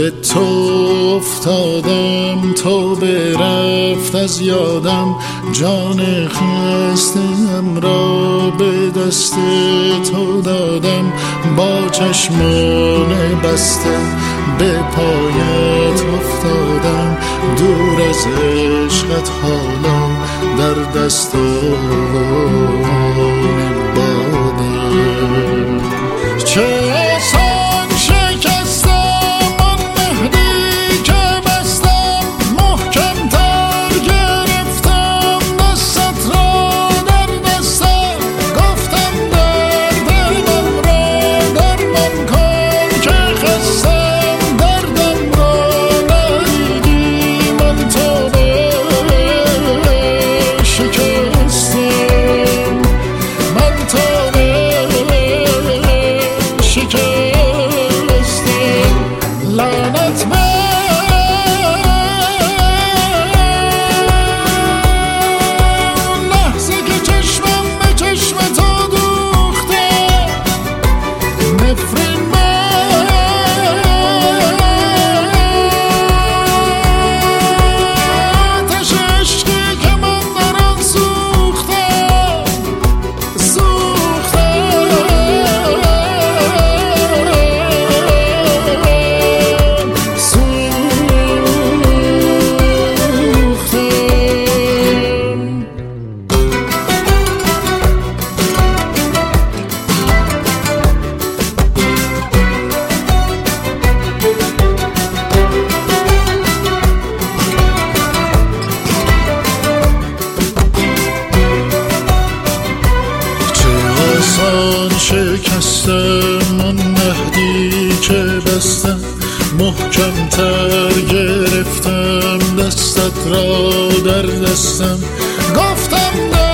به تو افتادم، تو برفت از یادم، جان خستم را به دست تو دادم، با چشمان بسته به پایت افتادم، دور از عشقت حالا در دستان بادم. چه آسان شکستم آن مهدی که بستم، محکم تر گرفتم دستت را در دستم، گفتم درد من را درمان کن که خستم، دردم را ندیدی من تو شکستم، من تو شکستم. لعنت به لحظه که چشمم به چشم تو دوخته، نفرین من آتش عشقی که من در آن سوختم، شکستم آن مهدی که بستم، محکم تر گرفتم دستت را در دستم، گفتم